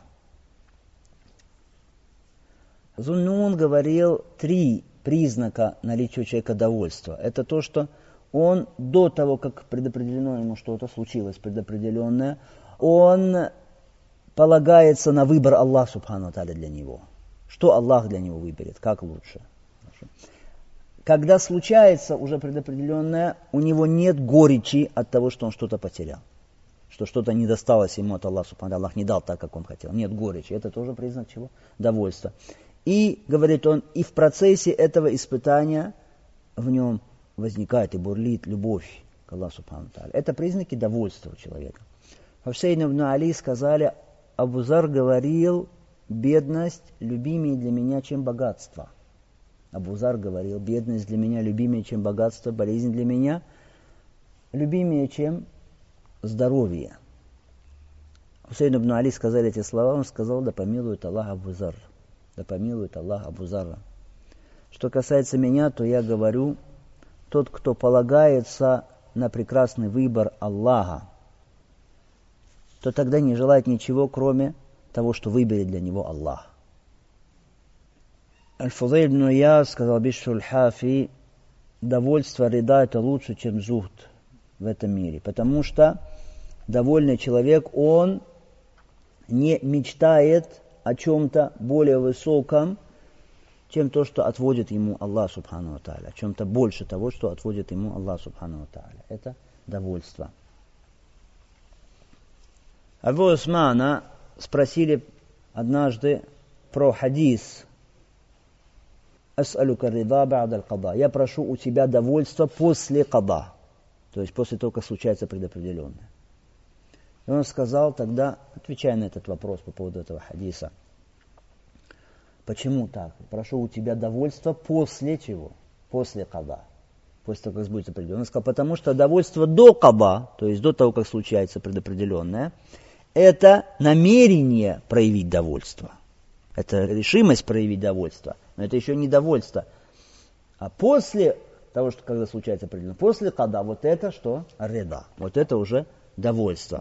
Зуннун говорил три признака наличия у человека довольства. Это то, что он до того, как предопределено ему что-то случилось, предопределенное, он полагается на выбор Аллаха Субхану ва Тааля для него. Что Аллах для него выберет, как лучше. Когда случается уже предопределенное, у него нет горечи от того, что он что-то потерял. Что что-то не досталось ему от Аллаха Субхану ва Тааля. Аллах не дал так, как он хотел. Нет горечи. Это тоже признак чего? Довольства. И, говорит он, и в процессе этого испытания в нем возникает и бурлит любовь к Аллаху Субхану ва Тааля. Это признаки довольства у человека. Хусейн ибн Али сказали, Абу Зар говорил, бедность любимее для меня, чем богатство. Абу Зар говорил, бедность для меня любимее, чем богатство, болезнь для меня любимее, чем здоровье. Хусейн ибн Али сказали эти слова, он сказал, да помилует Аллах Абу Зар. Да помилует Аллах Абу Зара. Что касается меня, то я говорю, тот, кто полагается на прекрасный выбор Аллаха, то тогда не желает ничего, кроме того, что выберет для него Аллах. Аль-Фудайл ибн Ияд сказал Бишр аль-Хафи, довольство рида это лучше, чем зухд в этом мире. Потому что довольный человек, он не мечтает о чем-то более высоком, чем то, что отводит ему Аллах Субхану ва Тааля. О чем-то больше того, что отводит ему Аллах Субхану ва Тааля. Это довольство. Абу Усмана спросили однажды про хадис «Ас'алука рида ба'да аль-када». Я прошу у тебя довольство после када, то есть после того, как случается предопределенное. И он сказал тогда, отвечая на этот вопрос по поводу этого хадиса, почему так? Прошу у тебя довольство после чего? После када. После того, как будет определенное. Он сказал, потому что довольство до када, то есть до того, как случается предопределенное, это намерение проявить довольство. Это решимость проявить довольство. Но это еще не довольство. А после того, что когда случается определенное, после када, вот это что? Рида. Вот это уже довольство.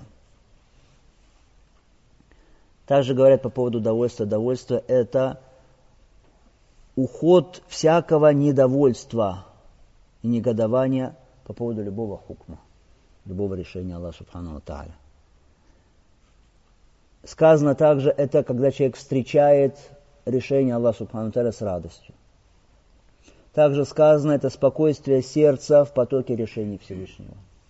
Также говорят по поводу довольства. Довольство – это уход всякого недовольства и негодования по поводу любого хукма, любого решения Аллаха Субхану ва Тааля. Сказано также, это когда человек встречает решение Аллаха Субхану ва Тааля с радостью. Также сказано, это спокойствие сердца в потоке решений Всевышнего.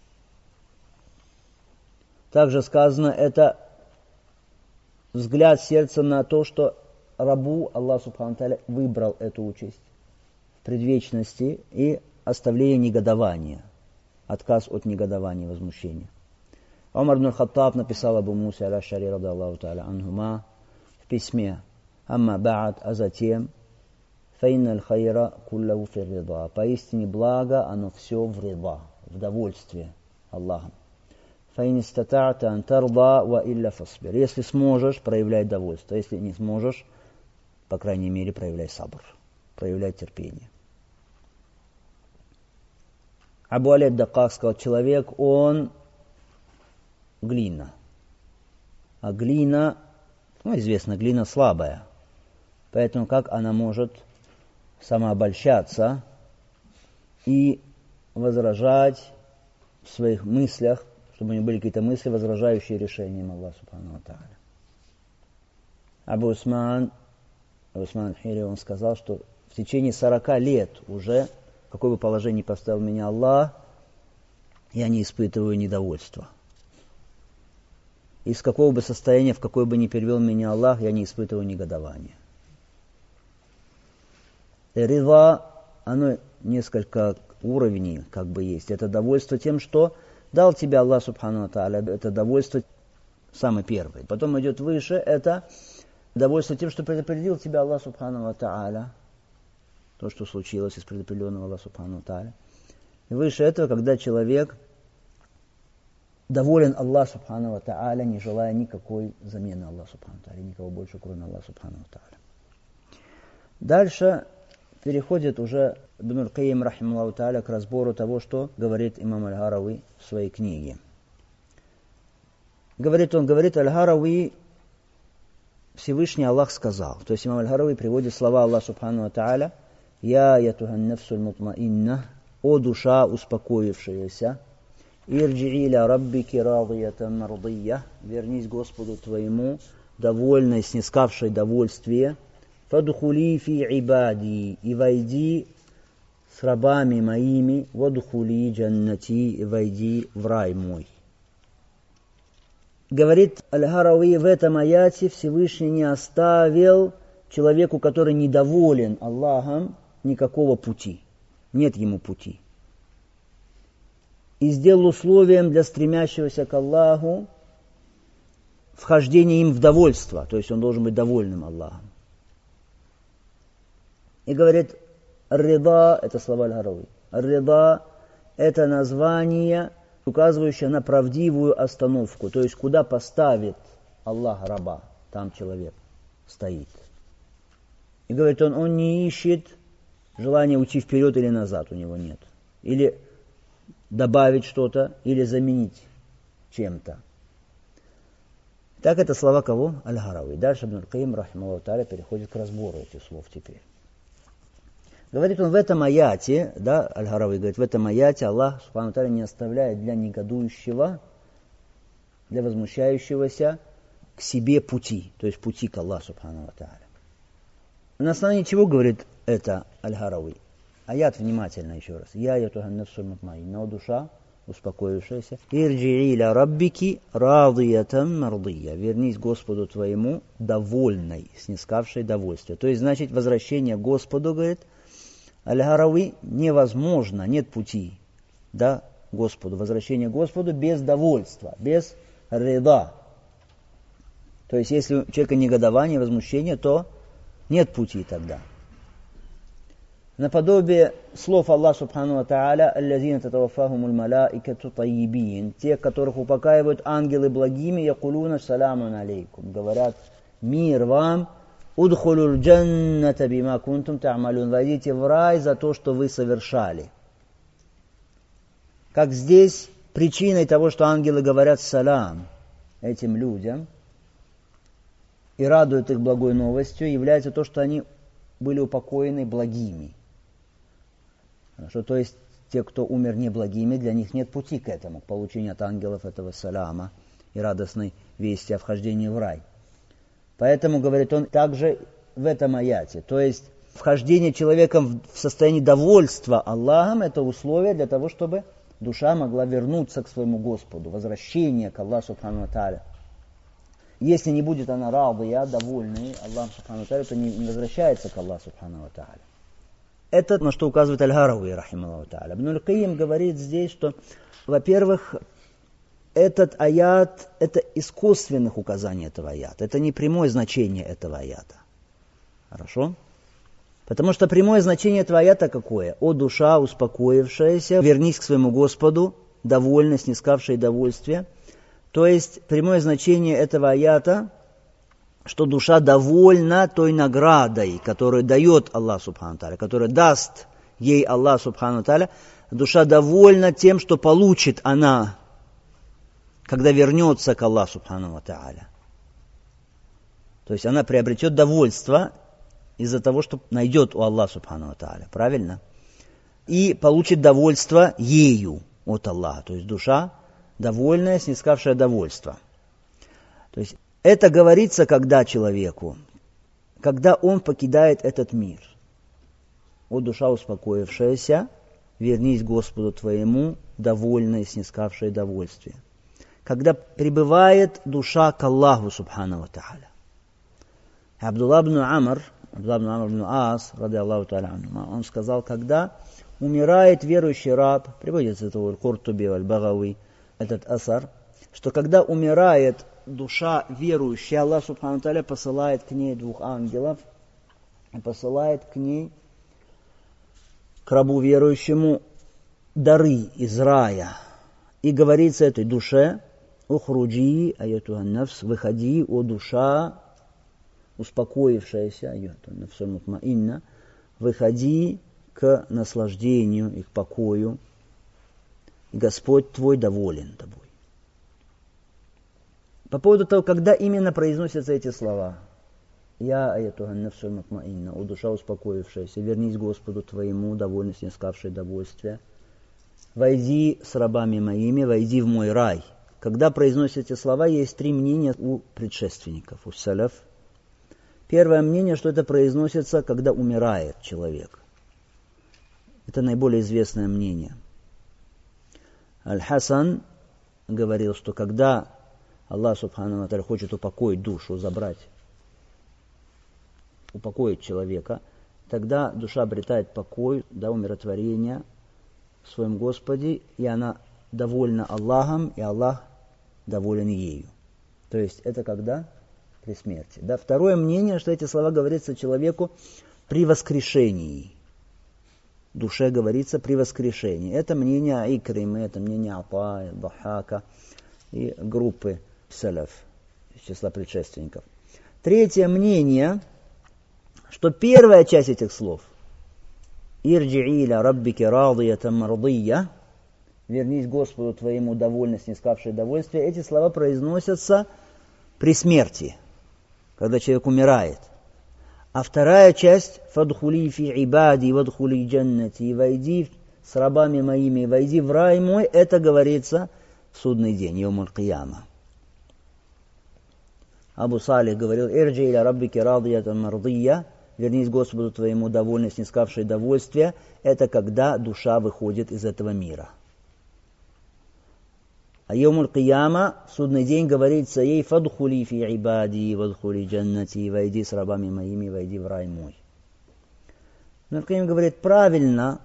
Также сказано, это взгляд сердца на то, что рабу Аллах Субхану ва Тааля выбрал эту участь в предвечности и оставление негодования, отказ от негодования и возмущения. Умар ибн Хаттаб написал Абу Муса аль-Аш'ари радиаллаху тааля анхума в письме «Амма ба'ад», а затем «Файна аль-хайра куллаху фи рида». Поистине благо, оно все в рида, в довольстве Аллахом. «Файни стата'та ан тарда ва илля фасбир». Если сможешь, проявляй довольство. Если не сможешь, по крайней мере, проявляй сабр, проявляй терпение. Абу Али ад-Даккак сказал, человек, он глина. А глина, ну, известно, глина слабая. Поэтому как она может самообольщаться и возражать в своих мыслях, чтобы у нее были какие-то мысли, возражающие решениям Аллаха Субхану ва Тааля. Абу Усман, Абу Усман аль-Хири, он сказал, что в течение сорока лет уже, в какое бы положение ни поставил меня Аллах, я не испытываю недовольства. из какого бы состояния, в какое бы ни перевел меня Аллах, я не испытываю негодования. Рида, оно несколько уровней как бы есть. Это довольство тем, что дал тебе Аллах Субхану ва Тааля. Это довольство самый первый. Потом идет выше, это довольство тем, что предопределил тебя Аллах Субхану ва Тааля. То, что случилось из предопределенного Аллаха Субхану ва Тааля. И выше этого, когда человек доволен Аллах Субхану ва Тааля, не желая никакой замены Аллаху Субхану ва Тааля, никого больше, кроме Аллаха Субхану ва Тааля. Дальше переходит уже Ибн аль-Кайим, рахимахуллаху тааля, к разбору того, что говорит имам Аль-Гарави в своей книге. Говорит он, говорит Аль-Гарави, Всевышний Аллах сказал. То есть имам Аль-Гарави приводит слова Аллаха Субхану ва Тааля: «Я ятухан нафсуль мутмаинна», «О душа успокоившаяся», «Ирджи'и ля раббики радиятан мардия», «Вернись Господу твоему, довольной, снискавшей довольствие», «Фадхули фи ибади», «И войди с рабами моими», «Вадхули джаннати», «И войди в рай мой». Говорит Аль-Гарави, в этом аяте Всевышний не оставил человеку, который недоволен Аллахом, никакого пути. Нет ему пути. И сделал условием для стремящегося к Аллаху вхождение им в довольство. То есть он должен быть довольным Аллахом. И говорит, ар-рида, это слова Аль-Гарави, ар-рида это название, указывающее на правдивую остановку. То есть куда поставит Аллах раба, там человек стоит. И говорит он, он не ищет желания уйти вперед или назад, у него нет. Или добавить что-то, или заменить чем-то. Так это слова кого? Аль-Гарави. Дальше Ибн аль-Кайим, рахимахуллаху тааля, переходит к разбору этих слов теперь. Говорит он, в этом аяте, да, Аль-Гарави говорит, в этом аяте Аллах Субхану ва Тааля не оставляет для негодующего, для возмущающегося к себе пути, то есть пути к Аллаху Субхану ва Тааля. На основании чего говорит это Аль-Гарави? Аят внимательно еще раз. Я ятухан нафсуль мутмаинна, о душа успокоившаяся. Ирджи'и ля раббики радиятан мардия. Вернись Господу твоему, довольной, снискавшей довольствие. То есть, значит, возвращение к Господу, говорит Аль-Гарави, невозможно, нет пути, да, Господу. Возвращение к Господу без довольства, без рида. То есть, если у человека негодование, возмущение, то нет пути тогда. Наподобие слов Аллаха Субхану ва Тааля, «Аллазина татаваффахумуль малаикату тайибин», те, которых упокаивают ангелы благими, якулуна саламун алейкум, говорят, мир вам, удхулюль джанната бима кунтум та'малюн, войдите в рай за то, что вы совершали. Как здесь причиной того, что ангелы говорят салам этим людям и радуют их благой новостью, является то, что они были упокоены благими. Хорошо, то есть те, кто умер неблагими, для них нет пути к этому, к получению от ангелов этого салама и радостной вести о вхождении в рай. Поэтому, говорит он, также в этом аяте. То есть вхождение человека в состояние довольства Аллахом – это условие для того, чтобы душа могла вернуться к своему Господу, возвращение к Аллаху Субхану ва Тааля. Если не будет она радия, довольной Аллахом Субхану ва Тааля, то не, не возвращается к Аллаху Субхану ва Тааля. Это на что указывает Аль-Гарави, рахимахуллаху тааля. Ибн аль-Кайим говорит здесь, что, во-первых, этот аят – это из косвенных указаний этого аята. Это не прямое значение этого аята. Хорошо? Потому что прямое значение этого аята какое? «О душа успокоившаяся, вернись к своему Господу, довольна, снискавшая довольствие». То есть прямое значение этого аята, что душа довольна той наградой, которую дает Аллах Субхану Тааля, которую даст ей Аллах Субхану Тааля. Душа довольна тем, что получит она, когда вернется к Аллаху Субхану Тааля. То есть она приобретет довольство из-за того, что найдет у Аллаха Субхану Тааля. Правильно? И получит довольство ею от Аллаха. То есть душа довольная, снискавшая довольство. То есть это говорится, когда человеку, когда он покидает этот мир. О душа успокоившаяся, вернись к Господу твоему, довольной, снискавшей довольствие. когда прибывает душа к Аллаху Субхану ва Тааля. Абдулла ибн Амр, Абдулла ибн Амр ибн Ас, ради Аллаху Тааля анхума, он сказал, когда умирает верующий раб, приводится это у Куртуби, аль-Багави, этот асар, что когда умирает душа верующая, Аллах Субхану ва Тааля посылает к ней двух ангелов и посылает к ней, к рабу верующему, дары из рая. И говорится этой душе: «Ухруджи, аятухан нафс, выходи, о душа, успокоившаяся, аятухан нафсу мутмаинна, выходи к наслаждению и к покою, и Господь твой доволен тобой». По поводу того, когда именно произносятся эти слова: «Я, аятухан нафсу мутмаинна, о душа успокоившаяся, вернись к Господу твоему, довольно снискавший довольствие, войди с рабами моими, войди в мой рай». Когда произносят эти слова, есть три мнения у предшественников, у салаф. Первое мнение, что это произносится, когда умирает человек. Это наиболее известное мнение. Аль-Хасан говорил, что когда Аллах Субхану ва Тааля хочет упокоить душу, забрать, упокоить человека, тогда душа обретает покой, да, умиротворение в своем Господе, и она довольна Аллахом, и Аллах доволен ею. То есть это когда? При смерти. Да? Второе мнение, что эти слова говорятся человеку при воскрешении. Душе говорится при воскрешении. Это мнение Икримы, это мнение Ата, Дахака и группы салаф из числа предшественников. Третье мнение, что первая часть этих слов «Ирджи'и иля раббики радиятан мардия», «Вернись к Господу твоему, довольно снискавший довольствие», эти слова произносятся при смерти, когда человек умирает. А вторая часть «Фадхули фи ибади вадхули джаннати», «Войди с рабами моими, войди в рай мой», это говорится в судный день, йомуль кияма. Абу Салих говорил: «Ирджи иля раббики радиятан мардия», «Вернись к Господу твоему, довольно снискавший довольствие», это когда душа выходит из этого мира. А йомуль кияма, в судный день, говорится ей: «Фадхули фи ибади вадхули джаннати», «Войди с рабами моими, войди в рай мой». Ибн аль-Кайим говорит правильно,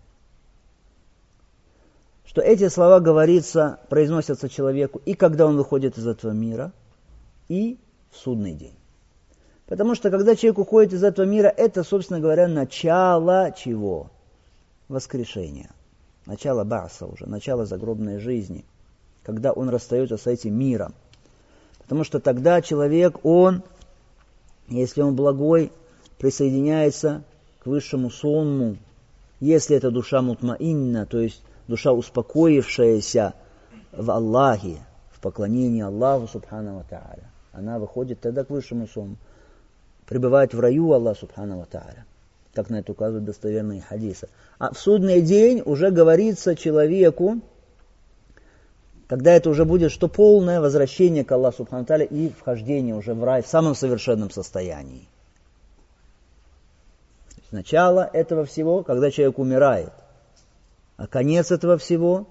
что эти слова говорится, произносятся человеку и когда он выходит из этого мира, и в судный день. Потому что когда человек уходит из этого мира, это, собственно говоря, начало чего? Воскрешения. Начало ба'са уже, начало загробной жизни. Когда он расстается с этим миром. Потому что тогда человек, он, если он благой, присоединяется к высшему сонму. Если это душа мутмаинна, то есть душа, успокоившаяся в Аллахе, в поклонении Аллаху Субхану ва Тааля, она выходит тогда к высшему сонму. Пребывает в раю Аллах Субхану ва Тааля, как на это указывают достоверные хадисы. А в судный день уже говорится человеку, когда это уже будет, что полное возвращение к Аллаху Субхану ва Тааля и вхождение уже в рай в самом совершенном состоянии. Начало этого всего, когда человек умирает. А конец этого всего,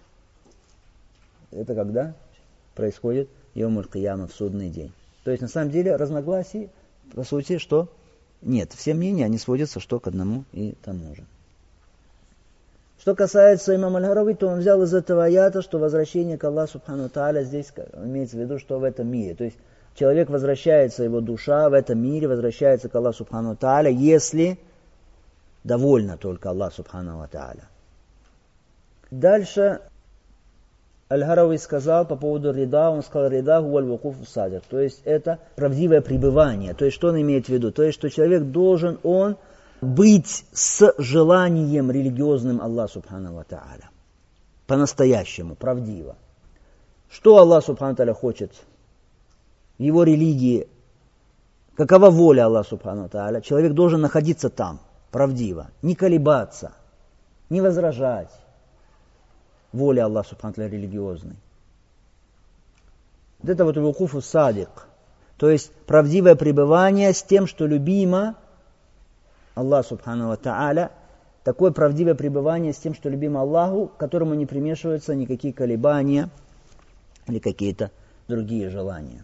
это когда происходит йомуль кияма, в судный день. То есть, на самом деле, разногласий, по сути, что нет. Все мнения, они сводятся что к одному и тому же. Что касается имама Аль-Харави, то он взял из этого аята, что возвращение к Аллаху Субхану ва Тааля здесь имеется в виду, что в этом мире. То есть, человек возвращается, его душа в этом мире возвращается к Аллаху Субхану ва Тааля, если довольна только Аллах Субхану ва Тааля. Дальше Аль-Харави сказал по поводу рида, он сказал: рида хуаль вукуфу садик, то есть это правдивое пребывание. То есть что он имеет в виду? То есть что человек должен он быть с желанием религиозным Аллах Субхану ва Тааля. По-настоящему, правдиво. Что Аллах Субхану ва Тааля хочет в его религии? Какова воля Аллаха Субхану ва Тааля? Человек должен находиться там, правдиво, не колебаться, не возражать. Воля Аллаха Субхану ва Тааля религиозной. Вот это вот вукуфу садик, то есть правдивое пребывание с тем, что любимо Аллах Субхану ва Тааля, такое правдивое пребывание с тем, что любимо Аллаху, к которому не примешиваются никакие колебания или какие-то другие желания.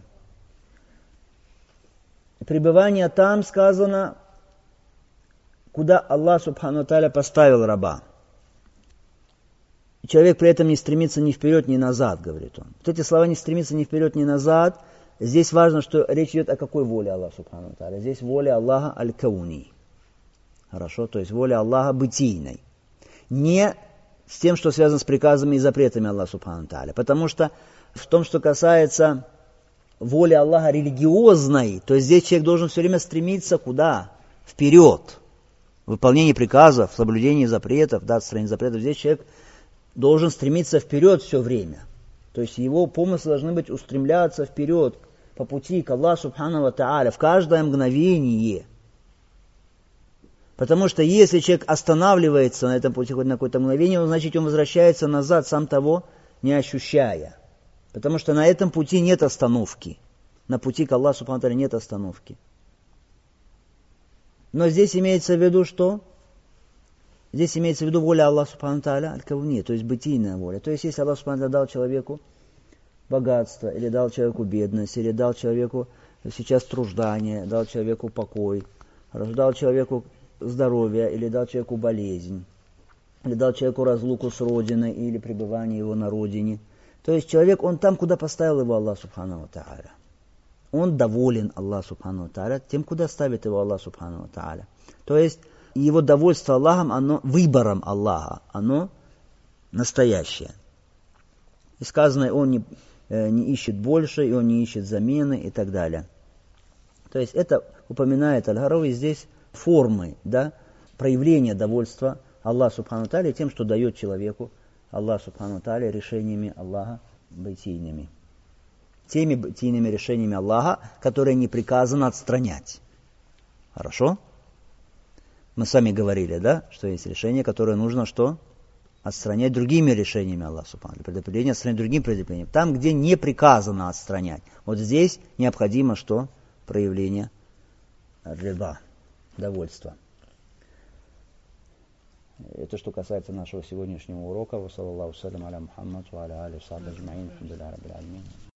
Пребывание там сказано, куда Аллах Субхану ва Тааля поставил раба. И человек при этом не стремится ни вперед, ни назад, говорит он. Вот эти слова «не стремится ни вперед, ни назад», здесь важно, что речь идет о какой воле Аллаха Субхану ва Тааля. Здесь воля Аллаха аль-кауни. Хорошо, то есть воля Аллаха бытийной. Не с тем, что связано с приказами и запретами Аллаха Субхану ва Тааля. Потому что в том, что касается воли Аллаха религиозной, то есть здесь человек должен все время стремиться куда? Вперед. В выполнении приказов, в соблюдении запретов, да, отстранении запретов. Здесь человек должен стремиться вперед все время. То есть его помыслы должны быть устремляться вперед по пути к Аллаху Субхану ва Тааля в каждое мгновение. Потому что если человек останавливается на этом пути хоть на какое-то мгновение, он, значит, он возвращается назад, сам того не ощущая. Потому что на этом пути нет остановки. На пути к Аллаху Субхану ва Тааля нет остановки. Но здесь имеется в виду что? Здесь имеется в виду воля Аллаха Субхану ва Тааля аль-кауни, то есть бытийная воля. То есть если Аллах Субхану ва Тааля дал человеку богатство, или дал человеку бедность, или дал человеку сейчас труждание, дал человеку покой, дал человеку здоровье, или дал человеку болезнь, или дал человеку разлуку с родиной, или пребывание его на родине. То есть человек, он там, куда поставил его Аллах Субхану ва Тааля. Он доволен Аллах Субхану ва Тааля тем, куда ставит его Аллах Субхану ва Тааля. То есть его довольство Аллахом, оно выбором Аллаха, оно настоящее. И сказано, он не, э, не ищет больше, и он не ищет замены и так далее. То есть это упоминает Аль-Гарави здесь формы, да, проявления довольства Аллаха Субхану ва Тааля тем, что дает человеку Аллах Субхану ва Тааля решениями Аллаха бытийными. Теми бытийными решениями Аллаха, которые не приказано отстранять. Хорошо? Мы сами говорили, да, что есть решения, которые нужно что? Отстранять другими решениями Аллаха Субхану ва Тааля. Предопределение отстранять другим предопределением. Там, где не приказано отстранять. Вот здесь необходимо что? Проявление рида, довольства. Это что касается нашего сегодняшнего урока. Ва саллаллаху салям аля Мухаммад ва аля али ва сахби аджмаин. Алхамдулиллахи раббил аламин.